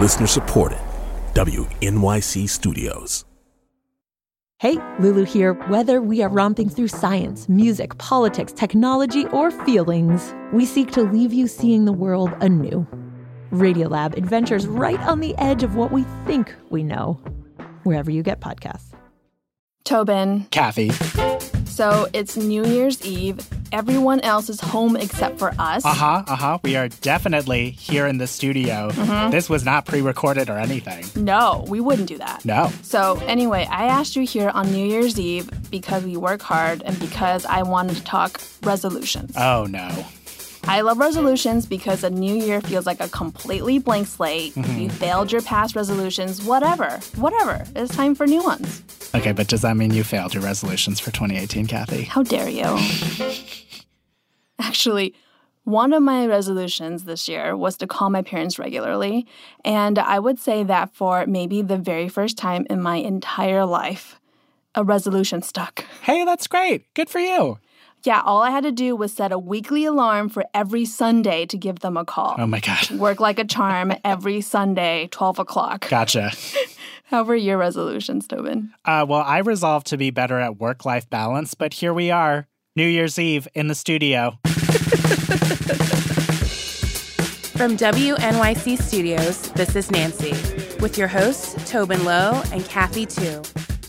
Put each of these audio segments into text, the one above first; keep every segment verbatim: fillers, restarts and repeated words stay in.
Listener supported. W N Y C Studios. Hey, Lulu here. Whether we are romping through science, music, politics, technology, or feelings, we seek to leave you seeing the world anew. Radiolab adventures right on the edge of what we think we know. Wherever you get podcasts. Tobin. Kathy. So it's New Year's Eve. Everyone else is home except for us. Uh-huh, uh-huh. We are definitely here in the studio. Mm-hmm. This was not pre-recorded or anything. No, we wouldn't do that. No. So anyway, I asked you here on New Year's Eve because we work hard and because I wanted to talk resolutions. Oh, no. I love resolutions because a new year feels like a completely blank slate. Mm-hmm. You failed your past resolutions, whatever, whatever. It's time for new ones. Okay, but does that mean you failed your resolutions for twenty eighteen, Kathy? How dare you? Actually, one of my resolutions this year was to call my parents regularly, and I would say that for maybe the very first time in my entire life, a resolution stuck. Hey, that's great. Good for you. Yeah, all I had to do was set a weekly alarm for every Sunday to give them a call. Oh, my God. Work like a charm every Sunday, twelve o'clock. Gotcha. How were your resolutions, Tobin? Uh, well, I resolved to be better at work-life balance, but here we are, New Year's Eve in the studio. From W N Y C Studios, this is Nancy, with your hosts, Tobin Lowe and Kathy Tu.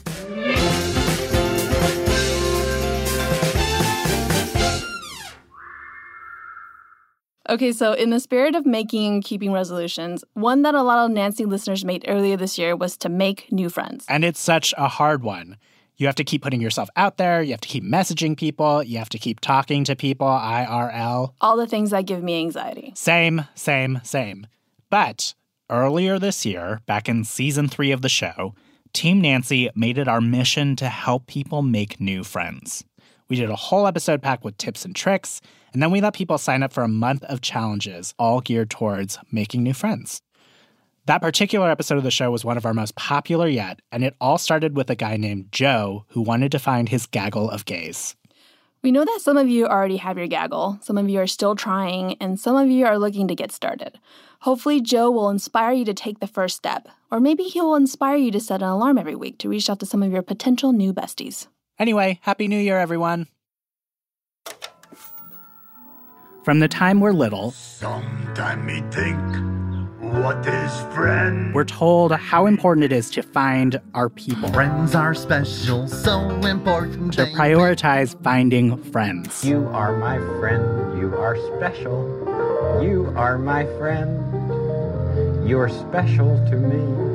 Okay, so in the spirit of making and keeping resolutions, one that a lot of Nancy listeners made earlier this year was to make new friends. And it's such a hard one. You have to keep putting yourself out there. You have to keep messaging people. You have to keep talking to people, I R L. All the things that give me anxiety. Same, same, same. But earlier this year, back in season three of the show, Team Nancy made it our mission to help people make new friends. We did a whole episode packed with tips and tricks, and then we let people sign up for a month of challenges, all geared towards making new friends. That particular episode of the show was one of our most popular yet, and it all started with a guy named Joe who wanted to find his gaggle of gays. We know that some of you already have your gaggle, some of you are still trying, and some of you are looking to get started. Hopefully, Joe will inspire you to take the first step, or maybe he will inspire you to set an alarm every week to reach out to some of your potential new besties. Anyway, Happy New Year, everyone. From the time we're little, sometime me think, what is friend? We're told how important it is to find our people. Friends are special, so important. To prioritize finding friends. You are my friend. You are special. You are my friend. You are special to me.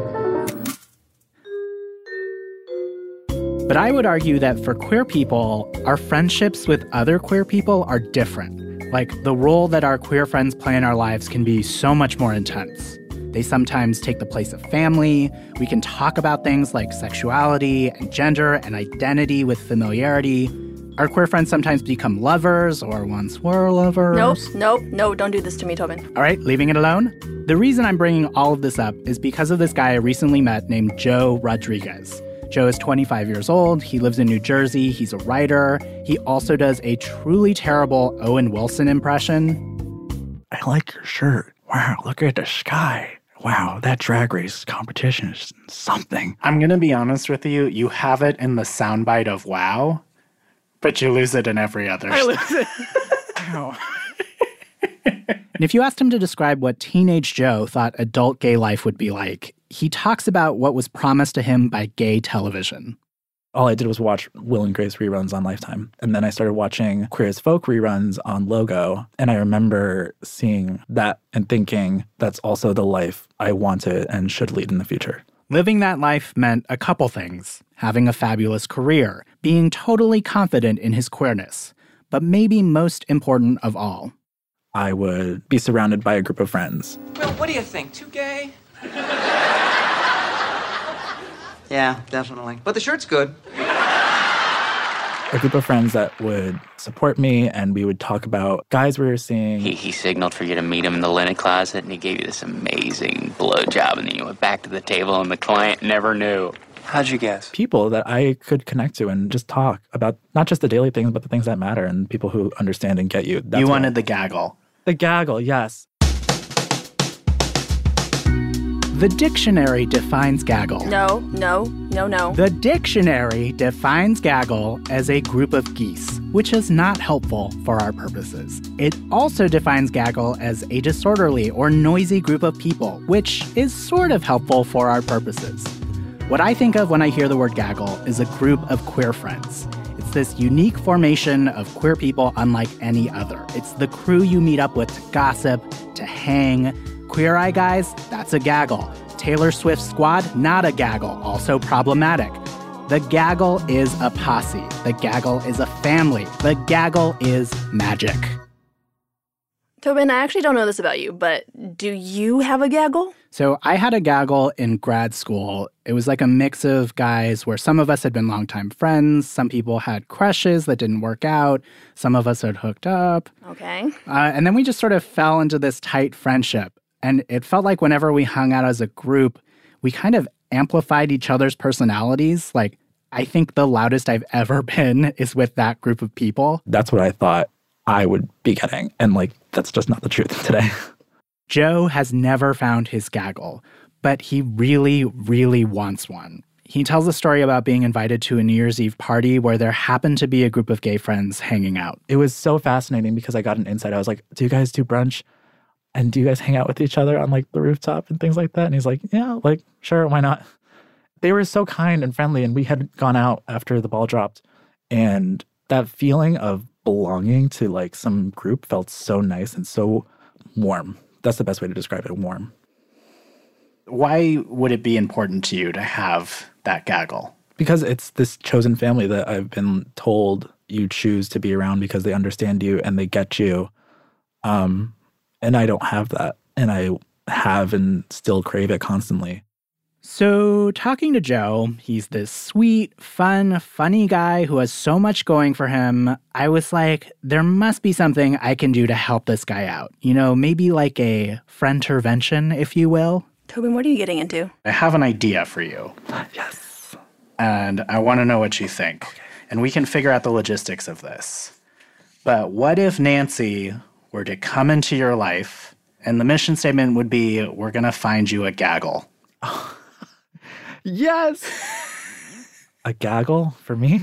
But I would argue that for queer people, our friendships with other queer people are different. Like, the role that our queer friends play in our lives can be so much more intense. They sometimes take the place of family. We can talk about things like sexuality and gender and identity with familiarity. Our queer friends sometimes become lovers or once were lovers. Nope, nope, no, don't do this to me, Tobin. All right, leaving it alone? The reason I'm bringing all of this up is because of this guy I recently met named Joe Rodriguez. Joe is twenty-five years old. He lives in New Jersey. He's a writer. He also does a truly terrible Owen Wilson impression. I like your shirt. Wow, look at the sky. Wow, that Drag Race competition is something. I'm going to be honest with you. You have it in the soundbite of wow, but you lose it in every other. I lose it. Ow. And if you asked him to describe what teenage Joe thought adult gay life would be like, he talks about what was promised to him by gay television. All I did was watch Will and Grace reruns on Lifetime. And then I started watching Queer as Folk reruns on Logo. And I remember seeing that and thinking that's also the life I wanted and should lead in the future. Living that life meant a couple things. Having a fabulous career, being totally confident in his queerness. But maybe most important of all, I would be surrounded by a group of friends. Well, what do you think? Too gay? Yeah, definitely. But the shirt's good. A group of friends that would support me, and we would talk about guys we were seeing. He, he signaled for you to meet him in the linen closet, and he gave you this amazing blowjob, and then you went back to the table, and the client never knew. How'd you guess? People that I could connect to and just talk about not just the daily things, but the things that matter, and people who understand and get you. That's you wanted the gaggle. The gaggle, yes. The dictionary defines gaggle. No, no, no, no. The dictionary defines gaggle as a group of geese, which is not helpful for our purposes. It also defines gaggle as a disorderly or noisy group of people, which is sort of helpful for our purposes. What I think of when I hear the word gaggle is a group of queer friends. It's this unique formation of queer people unlike any other. It's the crew you meet up with to gossip, to hang. Queer Eye guys, that's a gaggle. Taylor Swift's squad, not a gaggle, also problematic. The gaggle is a posse. The gaggle is a family. The gaggle is magic. Tobin, I actually don't know this about you, but do you have a gaggle? So I had a gaggle in grad school. It was like a mix of guys where some of us had been longtime friends. Some people had crushes that didn't work out. Some of us had hooked up. Okay. Uh, and then we just sort of fell into this tight friendship. And it felt like whenever we hung out as a group, we kind of amplified each other's personalities. Like, I think the loudest I've ever been is with that group of people. That's what I thought I would be getting. And, like, that's just not the truth today. Joe has never found his gaggle, but he really, really wants one. He tells a story about being invited to a New Year's Eve party where there happened to be a group of gay friends hanging out. It was so fascinating because I got an insight. I was like, do you guys do brunch? And do you guys hang out with each other on, like, the rooftop and things like that? And he's like, yeah, like, sure, why not? They were so kind and friendly, and we had gone out after the ball dropped. And that feeling of belonging to, like, some group felt so nice and so warm. That's the best way to describe it, warm. Why would it be important to you to have that gaggle? Because it's this chosen family that I've been told you choose to be around because they understand you and they get you. Um... And I don't have that. And I have and still crave it constantly. So talking to Joe, he's this sweet, fun, funny guy who has so much going for him. I was like, there must be something I can do to help this guy out. You know, maybe like a friend-tervention, if you will. Tobin, what are you getting into? I have an idea for you. Yes. And I want to know what you think. Okay. And we can figure out the logistics of this. But what if Nancy were to come into your life, and the mission statement would be, we're going to find you a gaggle. Yes! A gaggle for me?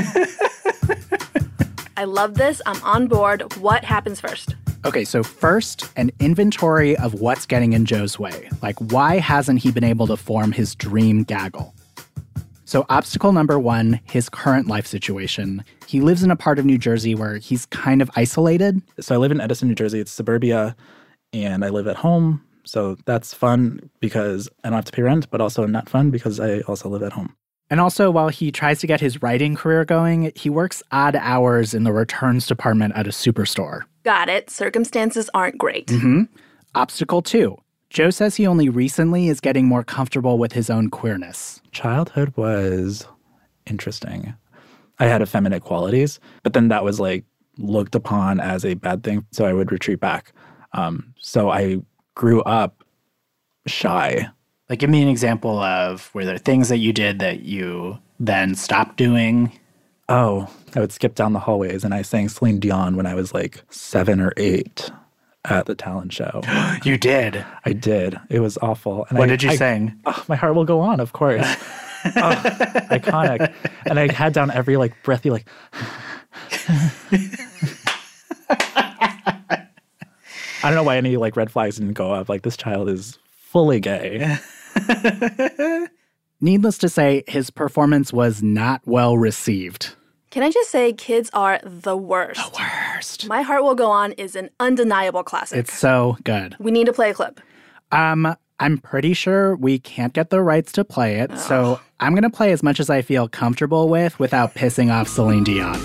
I love this. I'm on board. What happens first? Okay, so first, an inventory of what's getting in Joe's way. Like, why hasn't he been able to form his dream gaggle? So obstacle number one, his current life situation. He lives in a part of New Jersey where he's kind of isolated. So I live in Edison, New Jersey. It's suburbia, and I live at home. So that's fun because I don't have to pay rent, but also not fun because I also live at home. And also, while he tries to get his writing career going, he works odd hours in the returns department at a superstore. Got it. Circumstances aren't great. Mm-hmm. Obstacle two. Joe says he only recently is getting more comfortable with his own queerness. Childhood was interesting. I had effeminate qualities, but then that was like looked upon as a bad thing, so I would retreat back. Um, so I grew up shy. Like, give me an example of were there things that you did that you then stopped doing? Oh, I would skip down the hallways, and I sang Celine Dion when I was like seven or eight. At the talent show. You did? I did. It was awful. And what I, did you I, sing? Oh, My Heart Will Go On, of course. Oh, iconic. And I had down every like breathy like. I don't know why any like red flags didn't go up. Like, this child is fully gay. Needless to say, his performance was not well received. Can I just say kids are the worst? The worst. My Heart Will Go On is an undeniable classic. It's so good. We need to play a clip. Um, I'm pretty sure we can't get the rights to play it, oh. so I'm going to play as much as I feel comfortable with without pissing off Celine Dion.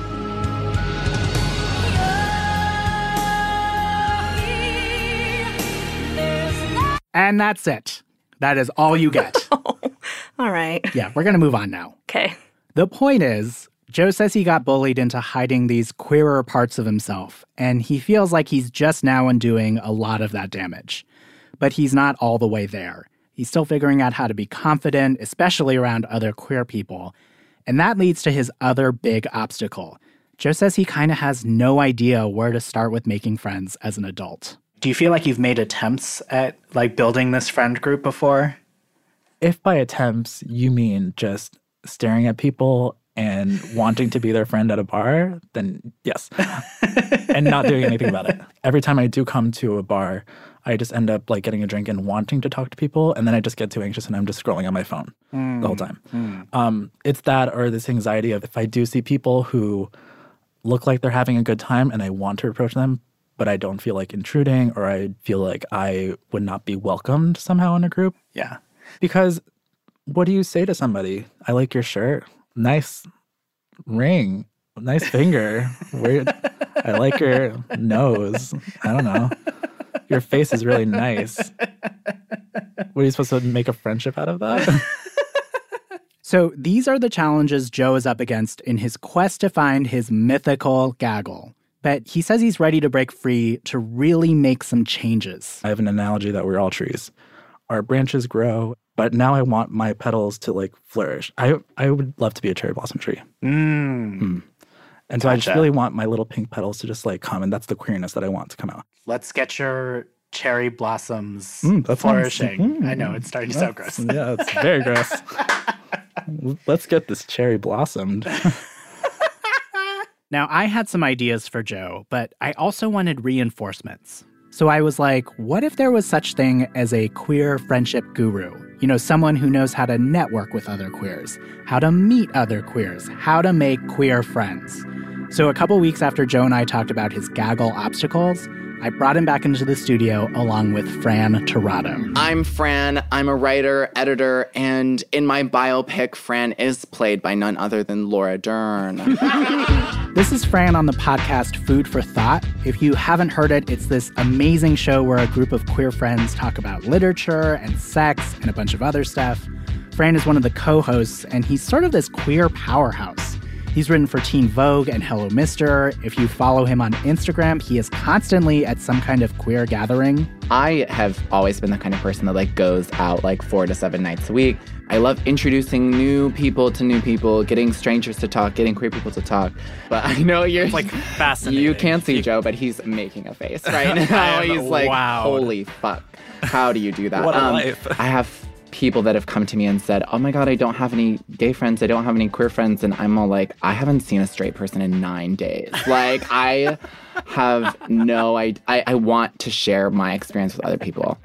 And that's it. That is all you get. Oh, all right. Yeah, we're going to move on now. Okay. The point is, Joe says he got bullied into hiding these queerer parts of himself, and he feels like he's just now undoing a lot of that damage. But he's not all the way there. He's still figuring out how to be confident, especially around other queer people. And that leads to his other big obstacle. Joe says he kind of has no idea where to start with making friends as an adult. Do you feel like you've made attempts at like building this friend group before? If by attempts you mean just staring at people and wanting to be their friend at a bar, then yes. And not doing anything about it. Every time I do come to a bar, I just end up like getting a drink and wanting to talk to people, and then I just get too anxious and I'm just scrolling on my phone mm. the whole time. Mm. Um, it's that or this anxiety of if I do see people who look like they're having a good time and I want to approach them, but I don't feel like intruding or I feel like I would not be welcomed somehow in a group. Yeah. Because what do you say to somebody? I like your shirt. Nice ring. Nice finger. Weird. I like your nose. I don't know. Your face is really nice. What are you supposed to make a friendship out of that? So these are the challenges Joe is up against in his quest to find his mythical gaggle. But he says he's ready to break free to really make some changes. I have an analogy that we're all trees. Our branches grow, but now I want my petals to like flourish. I I would love to be a cherry blossom tree. Mm. Mm. And so gotcha. I just really want my little pink petals to just like come, and that's the queerness that I want to come out. Let's get your cherry blossoms mm, that flourishing. Sounds, mm, I know, it's starting to sound gross. Yeah, it's very gross. Let's get this cherry blossomed. Now, I had some ideas for Joe, but I also wanted reinforcements. So I was like, what if there was such thing as a queer friendship guru? You know, someone who knows how to network with other queers, how to meet other queers, how to make queer friends. So a couple weeks after Joe and I talked about his gaggle obstacles, I brought him back into the studio along with Fran Tirado. I'm Fran. I'm a writer, editor, and in my biopic, Fran is played by none other than Laura Dern. This is Fran on the podcast Food for Thought. If you haven't heard it, it's this amazing show where a group of queer friends talk about literature and sex and a bunch of other stuff. Fran is one of the co-hosts, and he's sort of this queer powerhouse. He's written for Teen Vogue and Hello Mister. If you follow him on Instagram, he is constantly at some kind of queer gathering. I have always been the kind of person that like goes out like four to seven nights a week. I love introducing new people to new people, getting strangers to talk, getting queer people to talk. But I know you're like fascinating. You can't see Joe, but he's making a face right now. He's like, wow. Holy fuck. How do you do that? What a um, life. I have people that have come to me and said, oh my God, I don't have any gay friends. I don't have any queer friends. And I'm all like, I haven't seen a straight person in nine days. Like, I have no idea. I, I want to share my experience with other people.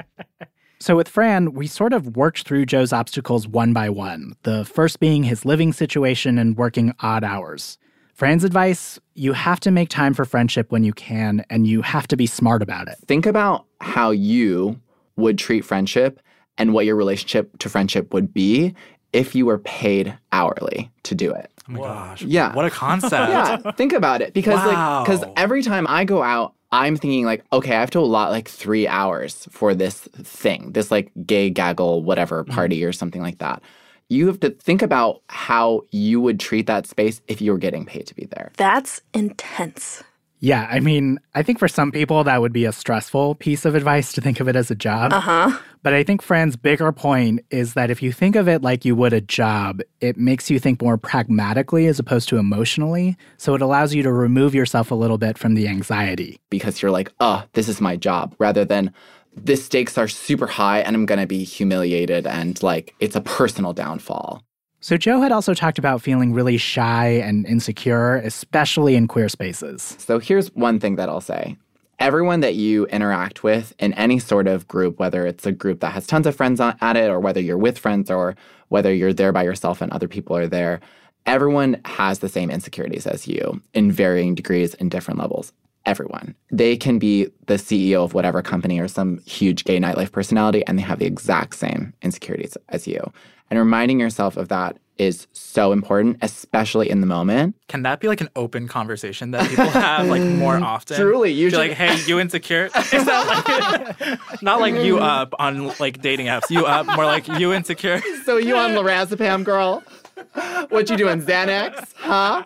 So with Fran, we sort of worked through Joe's obstacles one by one, the first being his living situation and working odd hours. Fran's advice, you have to make time for friendship when you can, and you have to be smart about it. Think about how you would treat friendship and what your relationship to friendship would be if you were paid hourly to do it. Oh my gosh. Yeah. What a concept. Yeah, think about it. Because wow. like, because every time I go out, I'm thinking like, okay, I have to allot like three hours for this thing, this like gay gaggle, whatever party mm-hmm. or something like that. You have to think about how you would treat that space if you were getting paid to be there. That's intense. Yeah, I mean, I think for some people that would be a stressful piece of advice to think of it as a job. Uh-huh. But I think Fran's bigger point is that if you think of it like you would a job, it makes you think more pragmatically as opposed to emotionally. So it allows you to remove yourself a little bit from the anxiety. Because you're like, oh, this is my job, rather than the stakes are super high and I'm going to be humiliated and like it's a personal downfall. So Joe had also talked about feeling really shy and insecure, especially in queer spaces. So here's one thing that I'll say. Everyone that you interact with in any sort of group, whether it's a group that has tons of friends at it or whether you're with friends or whether you're there by yourself and other people are there, everyone has the same insecurities as you in varying degrees and different levels. Everyone. They can be the C E O of whatever company or some huge gay nightlife personality, and they have the exact same insecurities as you. And reminding yourself of that is so important, especially in the moment. Can that be like an open conversation that people have like more often? Truly, you should. Like, hey, you insecure? Is that like not like you up on like dating apps? You up? More like you insecure? So you on lorazepam, girl? What you doing, Xanax? Huh?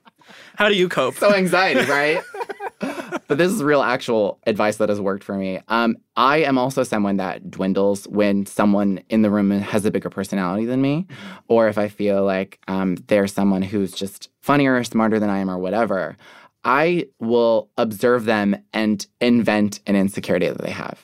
How do you cope? So anxiety, right? But this is real actual advice that has worked for me. Um, I am also someone that dwindles when someone in the room has a bigger personality than me, or if I feel like um, they're someone who's just funnier or smarter than I am or whatever. I will observe them and invent an insecurity that they have.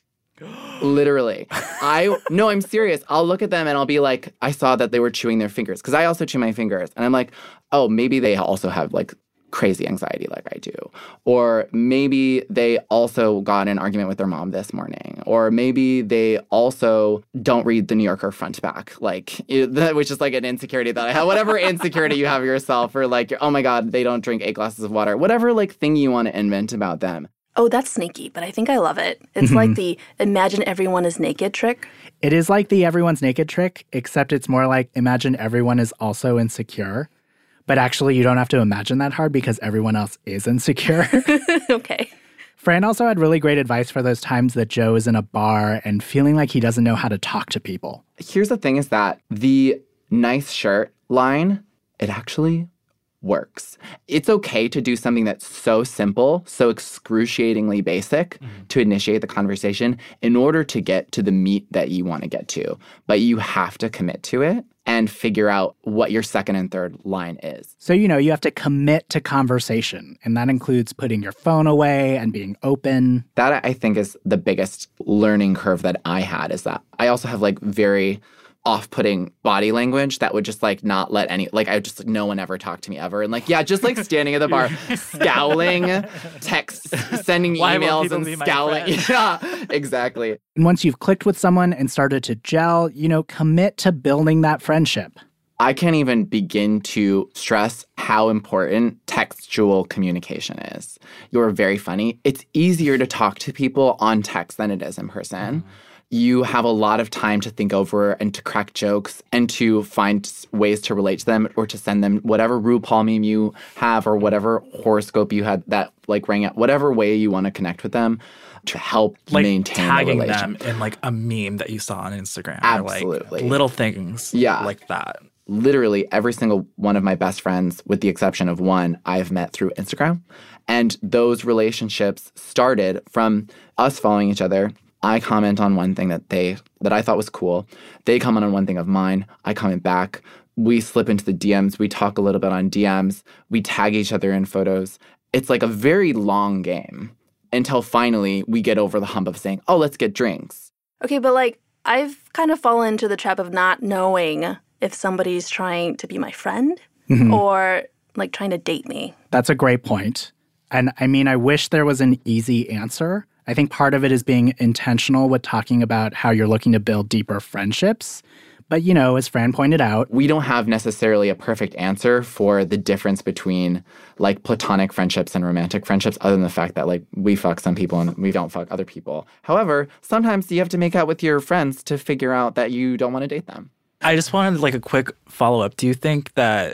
Literally. I no, I'm serious. I'll look at them and I'll be like, I saw that they were chewing their fingers because I also chew my fingers. And I'm like, oh, maybe they also have like crazy anxiety like I do. Or maybe they also got in an argument with their mom this morning. Or maybe they also don't read the New Yorker front to back, like, it, which is like an insecurity that I have. Whatever insecurity you have yourself, or like, oh my God, they don't drink eight glasses of water. Whatever like thing you want to invent about them. Oh, that's sneaky, but I think I love it. It's mm-hmm. like the imagine everyone is naked trick. It is like the everyone's naked trick, except it's more like imagine everyone is also insecure. But actually, you don't have to imagine that hard because everyone else is insecure. Okay. Fran also had really great advice for those times that Joe is in a bar and feeling like he doesn't know how to talk to people. Here's the thing is that the nice shirt line, it actually works. It's okay to do something that's so simple, so excruciatingly basic mm-hmm. to initiate the conversation in order to get to the meat that you want to get to. But you have to commit to it and figure out what your second and third line is. So, you know, you have to commit to conversation, and that includes putting your phone away and being open. That, I think, is the biggest learning curve that I had, is that I also have, like, very off-putting body language that would just, like, not let any, like, I just, like, no one ever talked to me ever. And, like, yeah, just, like, standing at the bar, scowling, texts, sending emails and scowling. Yeah, exactly. And once you've clicked with someone and started to gel, you know, commit to building that friendship. I can't even begin to stress how important textual communication is. You're very funny. It's easier to talk to people on text than it is in person. Mm. You have a lot of time to think over and to crack jokes and to find ways to relate to them or to send them whatever RuPaul meme you have or whatever horoscope you had that like rang out, whatever way you want to connect with them to help like maintain tagging the relation. them in like a meme that you saw on Instagram. Absolutely. Or like little things yeah. like that. Literally every single one of my best friends, with the exception of one, I've met through Instagram. And those relationships started from us following each other. I comment on one thing that they that I thought was cool. They comment on one thing of mine. I comment back. We slip into the D Ms. We talk a little bit on D Ms. We tag each other in photos. It's like a very long game until finally we get over the hump of saying, oh, let's get drinks. Okay, but like I've kind of fallen into the trap of not knowing if somebody's trying to be my friend mm-hmm. or like trying to date me. That's a great point. And I mean, I wish there was an easy answer. I think part of it is being intentional with talking about how you're looking to build deeper friendships. But, you know, as Fran pointed out, we don't have necessarily a perfect answer for the difference between, like, platonic friendships and romantic friendships, other than the fact that, like, we fuck some people and we don't fuck other people. However, sometimes you have to make out with your friends to figure out that you don't want to date them. I just wanted, like, a quick follow-up. Do you think that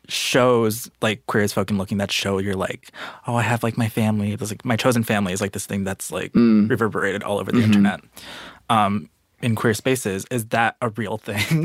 shows like Queer as Folk and Looking that show you're like, oh, I have like my family, there's like my chosen family is like this thing that's like mm. reverberated all over the mm-hmm. internet um in queer spaces, is that a real thing?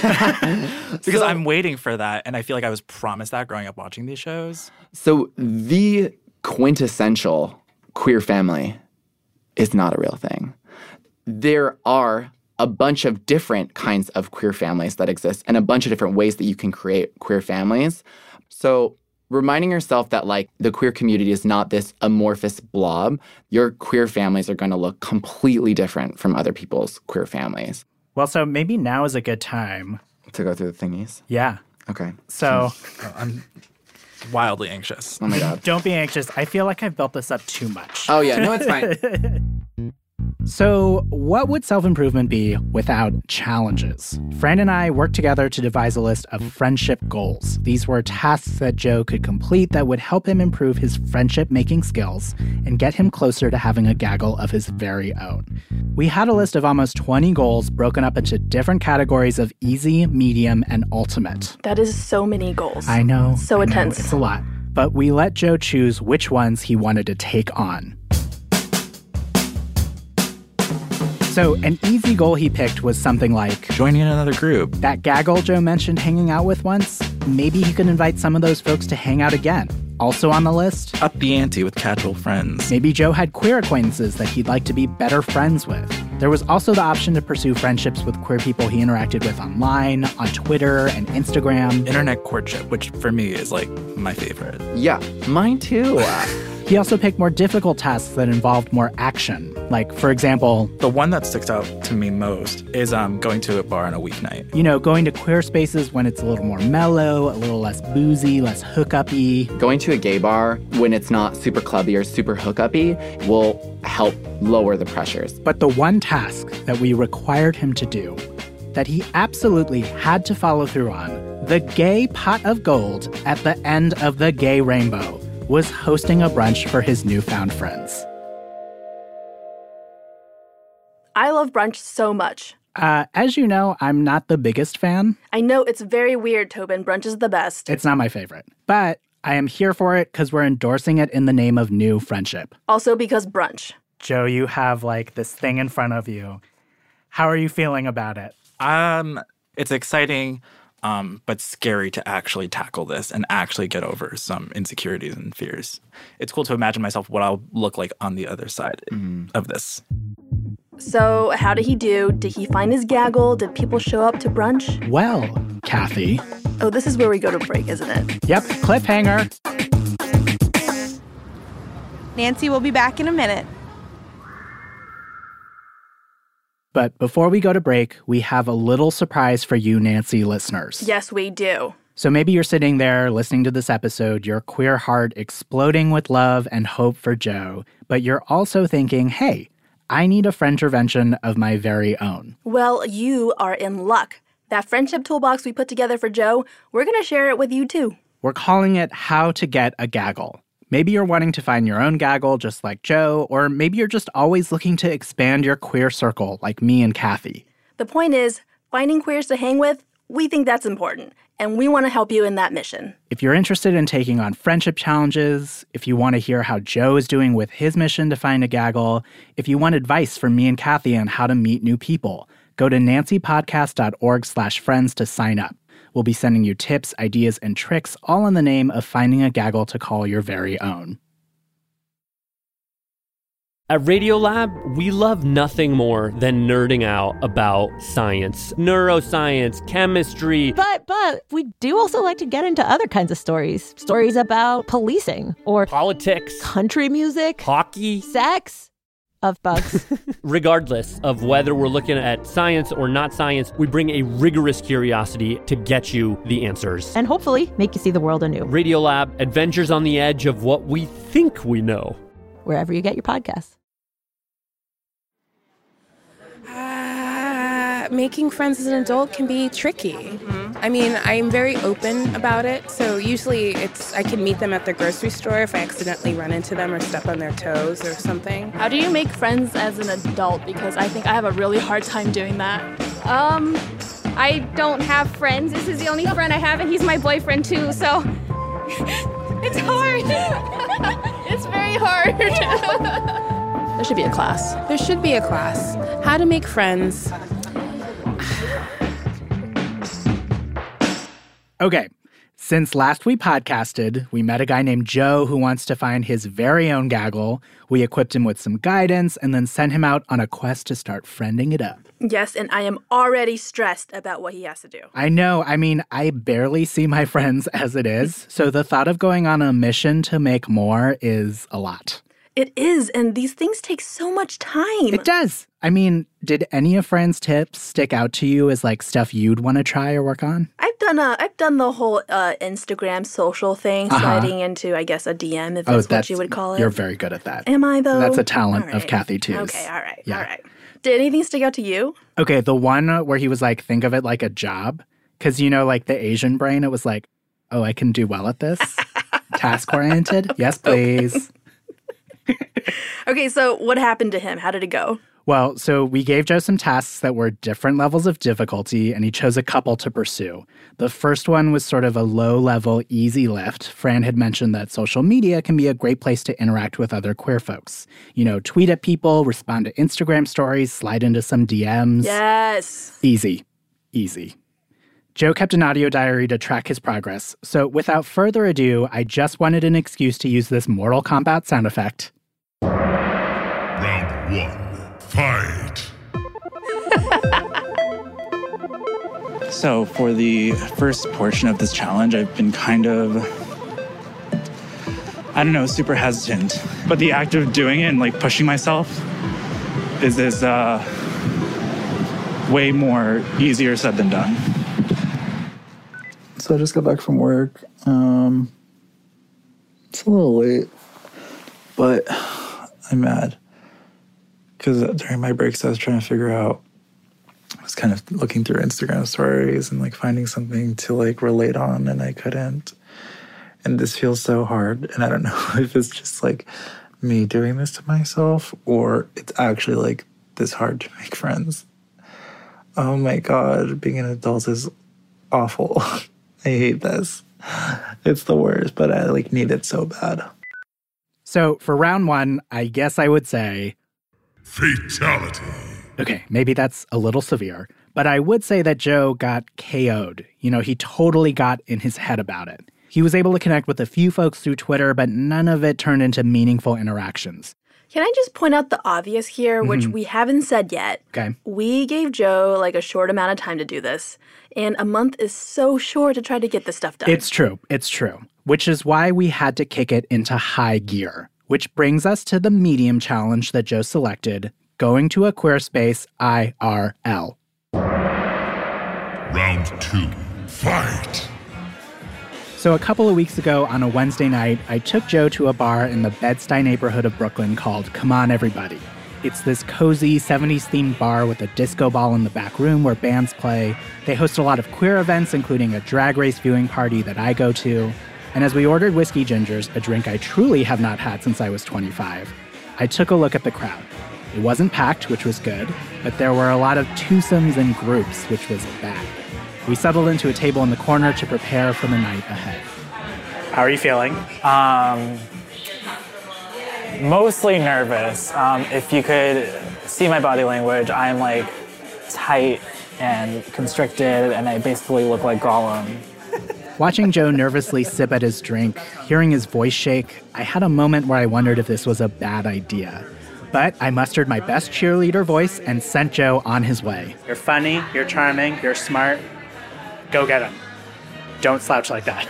Because so, I'm waiting for that, and I feel like I was promised that growing up watching these shows. So the quintessential queer family is not a real thing. There are a bunch of different kinds of queer families that exist and a bunch of different ways that you can create queer families. So reminding yourself that, like, the queer community is not this amorphous blob. Your queer families are going to look completely different from other people's queer families. Well, so maybe now is a good time to go through the thingies. Yeah. Okay. So oh, I'm wildly anxious. Oh, my God. Don't be anxious. I feel like I've built this up too much. Oh, yeah. No, it's fine. So what would self-improvement be without challenges? Fran and I worked together to devise a list of friendship goals. These were tasks that Joe could complete that would help him improve his friendship-making skills and get him closer to having a gaggle of his very own. We had a list of almost twenty goals broken up into different categories of easy, medium, and ultimate. That is so many goals. I know. So I intense. Know, it's a lot. But we let Joe choose which ones he wanted to take on. So an easy goal he picked was something like joining in another group. That gaggle Joe mentioned hanging out with once, maybe he could invite some of those folks to hang out again. Also on the list, up the ante with casual friends. Maybe Joe had queer acquaintances that he'd like to be better friends with. There was also the option to pursue friendships with queer people he interacted with online, on Twitter and Instagram. Internet courtship, which for me is like my favorite. Yeah, mine too. He also picked more difficult tasks that involved more action. Like, for example... The one that sticks out to me most is um, going to a bar on a weeknight. You know, going to queer spaces when it's a little more mellow, a little less boozy, less hook-up-y. Going to a gay bar when it's not super clubby or super hook-up-y will help lower the pressures. But the one task that we required him to do, that he absolutely had to follow through on, the gay pot of gold at the end of the gay rainbow, was hosting a brunch for his newfound friends. I love brunch so much. Uh, as you know, I'm not the biggest fan. I know it's very weird, Tobin. Brunch is the best. It's not my favorite. But I am here for it because we're endorsing it in the name of new friendship. Also because brunch. Joe, you have like this thing in front of you. How are you feeling about it? Um, it's exciting. Um, but scary to actually tackle this and actually get over some insecurities and fears. It's cool to imagine myself what I'll look like on the other side mm. of this. So how did he do? Did he find his gaggle? Did people show up to brunch? Well, Kathy. Oh, this is where we go to break, isn't it? Yep, cliffhanger. Nancy will be back in a minute. But before we go to break, we have a little surprise for you, Nancy listeners. Yes, we do. So maybe you're sitting there listening to this episode, your queer heart exploding with love and hope for Joe, but you're also thinking, hey, I need a friendtervention of my very own. Well, you are in luck. That friendship toolbox we put together for Joe, we're going to share it with you too. We're calling it How to Get a Gaggle. Maybe you're wanting to find your own gaggle just like Joe, or maybe you're just always looking to expand your queer circle like me and Kathy. The point is, finding queers to hang with, we think that's important, and we want to help you in that mission. If you're interested in taking on friendship challenges, if you want to hear how Joe is doing with his mission to find a gaggle, if you want advice from me and Kathy on how to meet new people, go to nancypodcast.org slash friends to sign up. We'll be sending you tips, ideas, and tricks, all in the name of finding a gaggle to call your very own. At Radiolab, we love nothing more than nerding out about science, neuroscience, chemistry. But, but, we do also like to get into other kinds of stories. Stories about policing, or politics, country music, hockey, sex. Of bugs. Regardless of whether we're looking at science or not science, we bring a rigorous curiosity to get you the answers. And hopefully make you see the world anew. Radiolab, adventures on the edge of what we think we know. Wherever you get your podcasts. Uh, making friends as an adult can be tricky. Mm-hmm. I mean, I'm very open about it, so usually it's I can meet them at the grocery store if I accidentally run into them or step on their toes or something. How do you make friends as an adult? Because I think I have a really hard time doing that. Um, I don't have friends. This is the only friend I have, and he's my boyfriend too, so it's hard. It's very hard. There should be a class. There should be a class. How to make friends. Okay, since last we podcasted, we met a guy named Joe who wants to find his very own gaggle. We equipped him with some guidance and then sent him out on a quest to start friending it up. Yes, and I am already stressed about what he has to do. I know. I mean, I barely see my friends as it is, so the thought of going on a mission to make more is a lot. It is, and these things take so much time. It does. I mean, did any of Fran's tips stick out to you as like stuff you'd want to try or work on? I've done a, I've done the whole uh, Instagram social thing, uh-huh. sliding into, I guess, a D M, if oh, that's, that's what you would call it. You're very good at that. Am I, though? That's a talent right. of Kathy, too. Okay, all right, yeah. all right. Did anything stick out to you? Okay, the one where he was like, think of it like a job. Because, you know, like the Asian brain, it was like, oh, I can do well at this. Task-oriented? Yes, please. Okay, so what happened to him? How did it go? Well, so we gave Joe some tasks that were different levels of difficulty, and he chose a couple to pursue. The first one was sort of a low-level, easy lift. Fran had mentioned that social media can be a great place to interact with other queer folks. You know, tweet at people, respond to Instagram stories, slide into some D Ms. Yes. Easy. Easy. Joe kept an audio diary to track his progress, so without further ado, I just wanted an excuse to use this Mortal Kombat sound effect. Round one, fight! So for the first portion of this challenge, I've been kind of, I don't know, super hesitant. But the act of doing it and like pushing myself is, is uh, way more easier said than done. So I just got back from work. Um, it's a little late, but I'm mad. Because during my breaks, I was trying to figure out, I was kind of looking through Instagram stories and like finding something to like relate on, and I couldn't. And this feels so hard. And I don't know if it's just like me doing this to myself or it's actually like this hard to make friends. Oh my God, being an adult is awful. I hate this. It's the worst, but I like need it so bad. So for round one, I guess I would say... Fatality. Okay, maybe that's a little severe, but I would say that Joe got K O'd. You know, he totally got in his head about it. He was able to connect with a few folks through Twitter, but none of it turned into meaningful interactions. Can I just point out the obvious here, Mm-hmm. which we haven't said yet? Okay. We gave Joe like a short amount of time to do this, and a month is so short to try to get this stuff done. It's true. It's true. Which is why we had to kick it into high gear. Which brings us to the medium challenge that Joe selected, going to a queer space I R L. Round two, fight. So a couple of weeks ago on a Wednesday night, I took Joe to a bar in the Bed-Stuy neighborhood of Brooklyn called Come On Everybody. It's this cozy seventies-themed bar with a disco ball in the back room where bands play. They host a lot of queer events, including a drag race viewing party that I go to. And as we ordered whiskey gingers, a drink I truly have not had since I was twenty-five, I took a look at the crowd. It wasn't packed, which was good, but there were a lot of twosomes and groups, which was bad. We settled into a table in the corner to prepare for the night ahead. How are you feeling? Um, mostly nervous. Um, if you could see my body language, I'm like tight and constricted, and I basically look like Gollum. Watching Joe nervously sip at his drink, hearing his voice shake, I had a moment where I wondered if this was a bad idea. But I mustered my best cheerleader voice and sent Joe on his way. You're funny, you're charming, you're smart. Go get him. Don't slouch like that.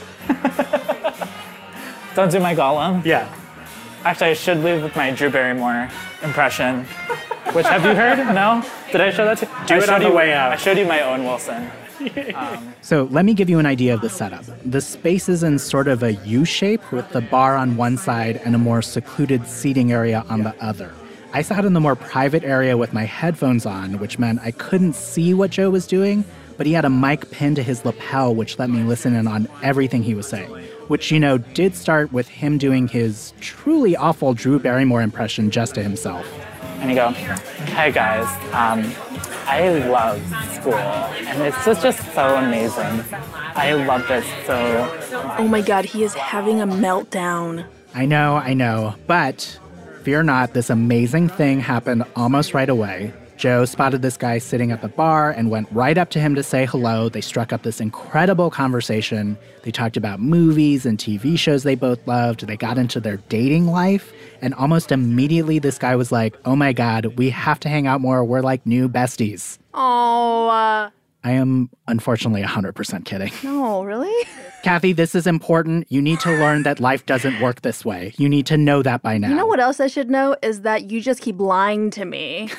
Don't do my Gollum? Yeah. Actually, I should leave with my Drew Barrymore impression. Which, have you heard? No? Did I show that to you? Do I it on the you, way out. I showed you my Owen Wilson. Um, So let me give you an idea of the setup. The space is in sort of a U shape with the bar on one side and a more secluded seating area on the other. I sat in the more private area with my headphones on, which meant I couldn't see what Joe was doing, but he had a mic pinned to his lapel, which let me listen in on everything he was saying, which, you know, did start with him doing his truly awful Drew Barrymore impression just to himself. and you go, hey guys, um, I love school, and it's just, just so amazing. I love this so Oh my God, he is having a meltdown. I know, I know, but fear not, this amazing thing happened almost right away. Joe spotted this guy sitting at the bar and went right up to him to say hello. They struck up this incredible conversation. They talked about movies and T V shows they both loved. They got into their dating life. And almost immediately, this guy was like, oh my God, we have to hang out more. We're like new besties. Oh, uh... I am unfortunately one hundred percent kidding. No, really? Kathy, this is important. You need to learn that life doesn't work this way. You need to know that by now. You know what else I should know is that you just keep lying to me.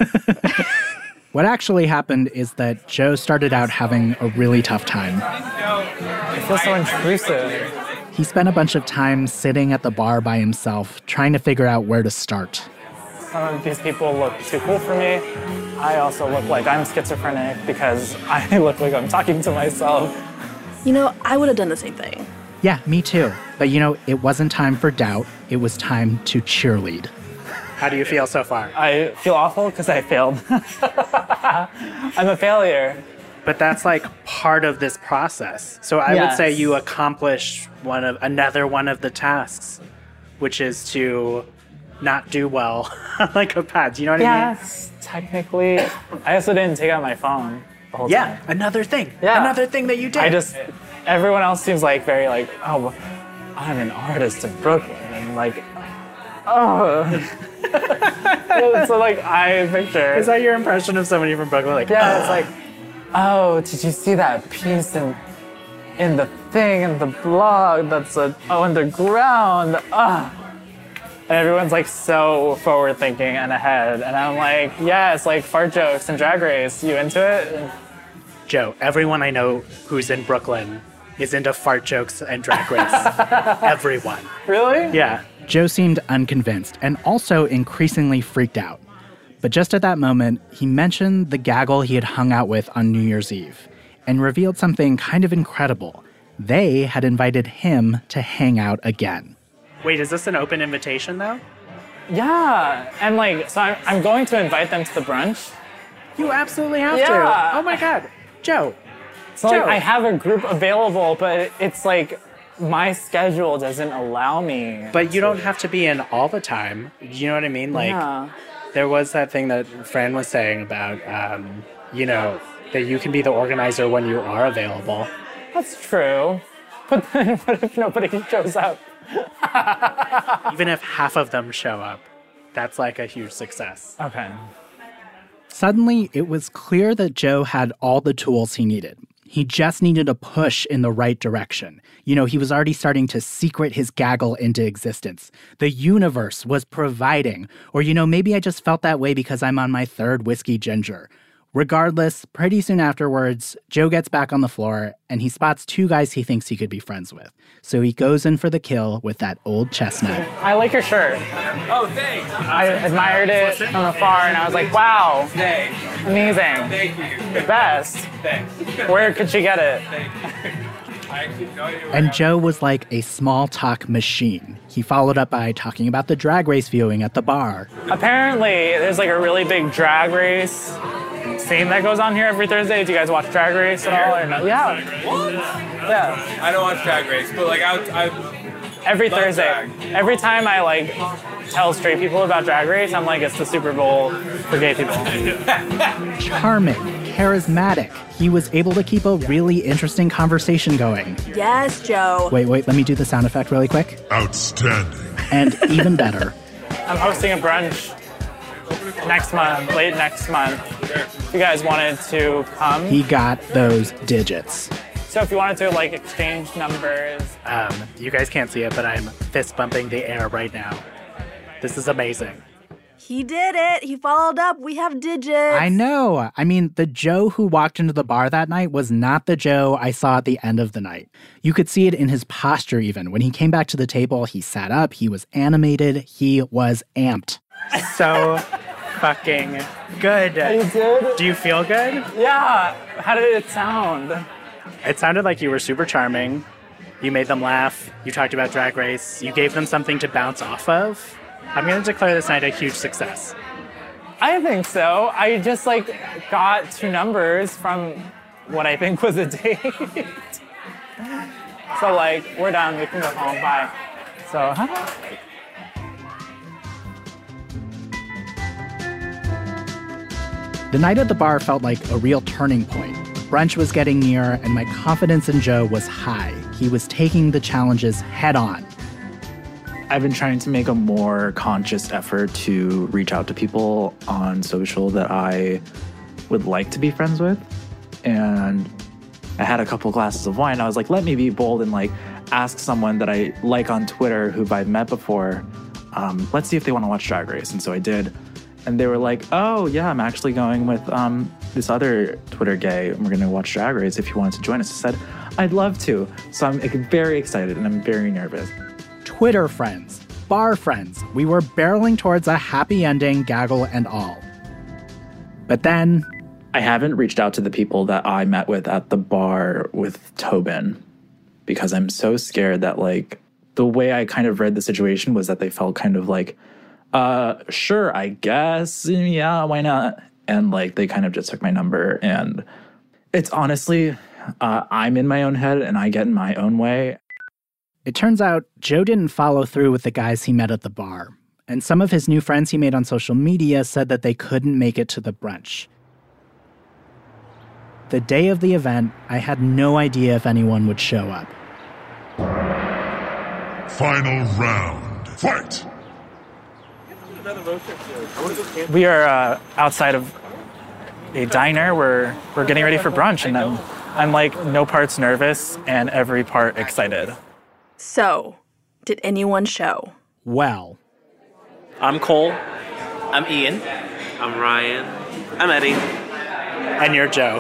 What actually happened is that Joe started out having a really tough time. It feels so intrusive. He spent a bunch of time sitting at the bar by himself, trying to figure out where to start. Some of these people look too cool for me. I also look like I'm schizophrenic because I look like I'm talking to myself. You know, I would have done the same thing. Yeah, me too. But you know, it wasn't time for doubt. It was time to cheerlead. How do you feel so far? I feel awful because I failed. I'm a failure. But that's like part of this process. So I Yes. would say you accomplished one of another one of the tasks, which is to not do well like a pad. Do you know what I mean? Yes, technically. I also didn't take out my phone the whole Yeah, time. another thing. Yeah. Another thing that you did. I just, everyone else seems like very like, oh, I'm an artist in Brooklyn. And like, oh. So like, I picture. Is that your impression of somebody from Brooklyn? Like, yeah, uh, it's like, oh, did you see that piece in in the thing, in the blog that's uh, underground? Ah. And everyone's like so forward thinking and ahead. And I'm like, yes, like fart jokes and Drag Race. You into it? Joe, everyone I know who's in Brooklyn is into fart jokes and Drag Race. Everyone. Really? Yeah. Joe seemed unconvinced and also increasingly freaked out. But just at that moment, he mentioned the gaggle he had hung out with on New Year's Eve and revealed something kind of incredible. They had invited him to hang out again. Wait, is this an open invitation, though? Yeah, and like, so I'm, I'm going to invite them to the brunch. You absolutely have yeah. to. Oh my God. Joe. So Joe. like, I have a group available, but it's like, my schedule doesn't allow me. But you to... don't have to be in all the time. You know what I mean? Like, yeah. There was that thing that Fran was saying about, um, you know, that you can be the organizer when you are available. That's true. But then what if nobody shows up? Even if half of them show up, that's like a huge success. Okay. Suddenly, it was clear that Joe had all the tools he needed. He just needed a push in the right direction. You know, he was already starting to secret his gaggle into existence. The universe was providing. Or, you know, maybe I just felt that way because I'm on my third whiskey ginger. Regardless, pretty soon afterwards, Joe gets back on the floor and he spots two guys he thinks he could be friends with. So he goes in for the kill with that old chestnut. I like your shirt. Oh, thanks. I admired it from afar and I was like, wow, Thanks. amazing. Thank you. The best. Thanks. Where could you get it? I actually have no idea where And Joe was like a small talk machine. He followed up by talking about the Drag Race viewing at the bar. Apparently, there's like a really big Drag Race scene that goes on here every Thursday. Do you guys watch Drag Race at all? Or no? Yeah. What? Yeah. I don't watch Drag Race, but like I, I every Thursday. Drag. Every time I like tell straight people about Drag Race, I'm like, it's the Super Bowl for gay people. Charming, charismatic. He was able to keep a really interesting conversation going. Yes, Joe. Wait, wait, let me do the sound effect really quick. Outstanding. And even better. I'm hosting a brunch next month, late next month. If you guys wanted to come. He got those digits. So if you wanted to like exchange numbers. Um, you guys can't see it, but I'm fist bumping the air right now. This is amazing. He did it. He followed up. We have digits. I know. I mean, the Joe who walked into the bar that night was not the Joe I saw at the end of the night. You could see it in his posture even. When he came back to the table, he sat up, he was animated, he was amped. So fucking good. You did? Do you feel good? Yeah. How did it sound? It sounded like you were super charming. You made them laugh. You talked about Drag Race. You gave them something to bounce off of. I'm going to declare this night a huge success. I think so. I just, like, got two numbers from what I think was a date. So, like, we're done. We can go home. Bye. So, huh? The night at the bar felt like a real turning point. Brunch was getting near, and my confidence in Joe was high. He was taking the challenges head on. I've been trying to make a more conscious effort to reach out to people on social that I would like to be friends with. And I had a couple glasses of wine. I was like, let me be bold and like ask someone that I like on Twitter who I've met before, um, let's see if they want to watch Drag Race. And so I did. And they were like, oh, yeah, I'm actually going with um, this other Twitter gay, and we're going to watch Drag Race if you wanted to join us. I said, I'd love to. So I'm very excited, and I'm very nervous. Twitter friends, bar friends. We were barreling towards a happy ending, gaggle and all. But then... I haven't reached out to the people that I met with at the bar with Tobin because I'm so scared that, like, the way I kind of read the situation was that they felt kind of like, uh, sure, I guess, yeah, why not? And, like, they kind of just took my number. And it's honestly, uh, I'm in my own head and I get in my own way. It turns out Joe didn't follow through with the guys he met at the bar. And some of his new friends he made on social media said that they couldn't make it to the brunch. The day of the event, I had no idea if anyone would show up. Final round. Fight! We are uh, outside of a diner. We're we're getting ready for brunch, and I'm I'm like no parts nervous and every part excited. So, did anyone show? Well, I'm Cole. I'm Ian. I'm Ryan. I'm Eddie. And you're Joe.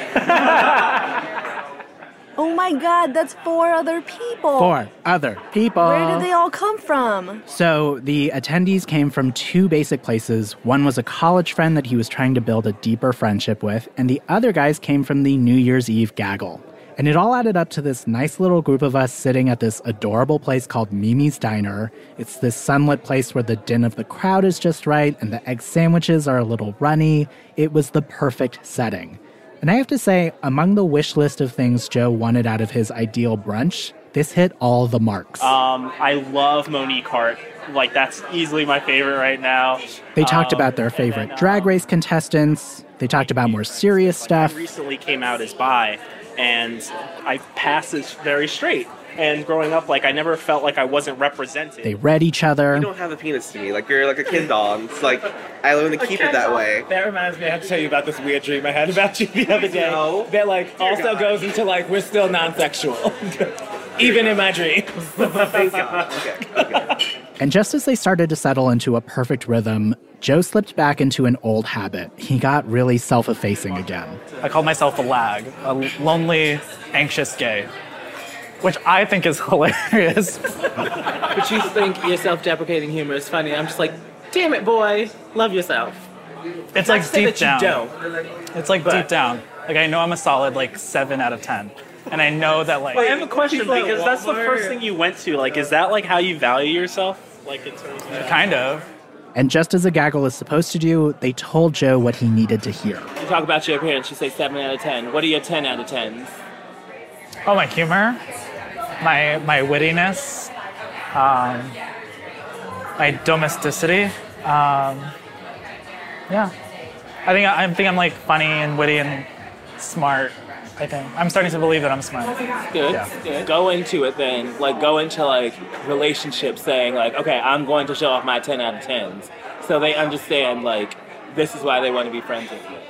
Oh my God, that's four other people. Four other people. Where did they all come from? So the attendees came from two basic places. One was a college friend that he was trying to build a deeper friendship with, and the other guys came from the New Year's Eve gaggle. And it all added up to this nice little group of us sitting at this adorable place called Mimi's Diner. It's this sunlit place where the din of the crowd is just right and the egg sandwiches are a little runny. It was the perfect setting. And I have to say, among the wish list of things Joe wanted out of his ideal brunch, this hit all the marks. Um, I love Monique Hart. Like, that's easily my favorite right now. They talked um, about their favorite then, drag race contestants. They talked about more serious stuff. I recently came out as bi, and I passed as very straight. And growing up, like, I never felt like I wasn't represented. They read each other. You don't have a penis to me. Like, you're like a Ken doll. It's like, I want to keep it that way. That reminds me, I have to tell you about this weird dream I had about you the other day. No. That, like, also God. goes into, like, we're still non-sexual. Even in my dreams. Thank God. Okay, okay. And just as they started to settle into a perfect rhythm, Joe slipped back into an old habit. He got really self-effacing again. I call myself a lag, a lonely, anxious gay. Which I think is hilarious. But you think your self-deprecating humor is funny. I'm just like, damn it, boy. Love yourself. It's Not like deep down. Don't. It's like But- deep down. Like, I know I'm a solid, like, seven out of ten. And I know that, like... Wait, I have a question, because that's the first thing you went to. Like, is that, like, how you value yourself? Like, in terms of... Kind of. And just as a gaggle is supposed to do, they told Joe what he needed to hear. You talk about your appearance, you say seven out of ten. What are your ten out of tens? Oh, my humor, my my wittiness, um, my domesticity. Um, yeah, I think I, I think I'm like funny and witty and smart. I think I'm starting to believe that I'm smart. Good. Yeah. Good. Go into it then. Like, go into like relationships saying like, okay, I'm going to show off my ten out of tens, so they understand like this is why they want to be friends with you.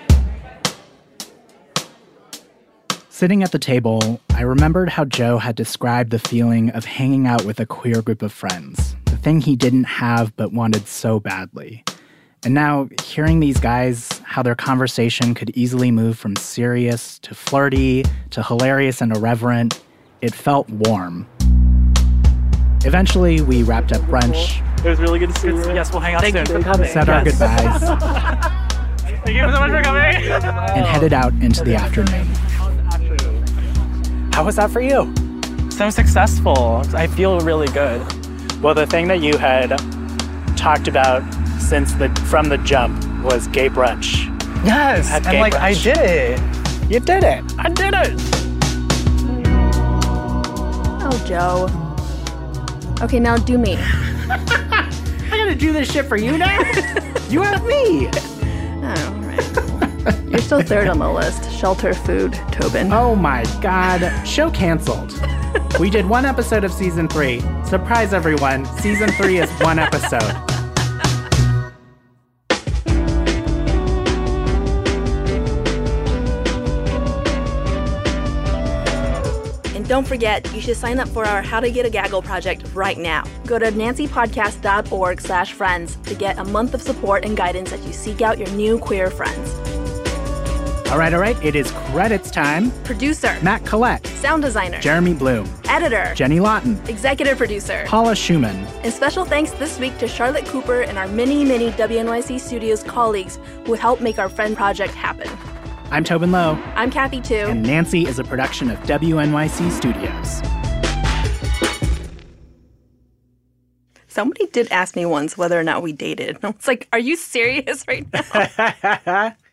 Sitting at the table, I remembered how Joe had described the feeling of hanging out with a queer group of friends, the thing he didn't have but wanted so badly. And now, hearing these guys, how their conversation could easily move from serious to flirty to hilarious and irreverent, it felt warm. Eventually, we wrapped up brunch. It was really good to see you. Yes, we'll hang out Thank soon. you for coming. Said our Yes. goodbyes. Thank you so much for coming. And headed out into the afternoon. How was that for you? So successful. I feel really good. Well, the thing that you had talked about since the from the jump was gay brunch. Yes, Had and gay like brunch. I did it. You did it. I did it. Oh, Joe. Okay, now do me. I gotta do this shit for you now? You have me. Oh, right. You're still third on the list. Shelter, food, Tobin. Oh my God. Show canceled. We did one episode of season three. Surprise, everyone. Season three is one episode. And don't forget, you should sign up for our How to Get a Gaggle project right now. Go to nancypodcast.org slash friends to get a month of support and guidance as you seek out your new queer friends. All right, all right. It is credits time. Producer, Matt Collette. sound designer, Jeremy Bloom. editor, Jenny Lawton. executive producer. Paula Schumann. And special thanks this week to Charlotte Cooper and our many, many W N Y C Studios colleagues who helped make our Friend Project happen. I'm Tobin Lowe. I'm Kathy Tu. And Nancy is a production of W N Y C Studios. Somebody did ask me once whether or not we dated. I was like, are you serious right now?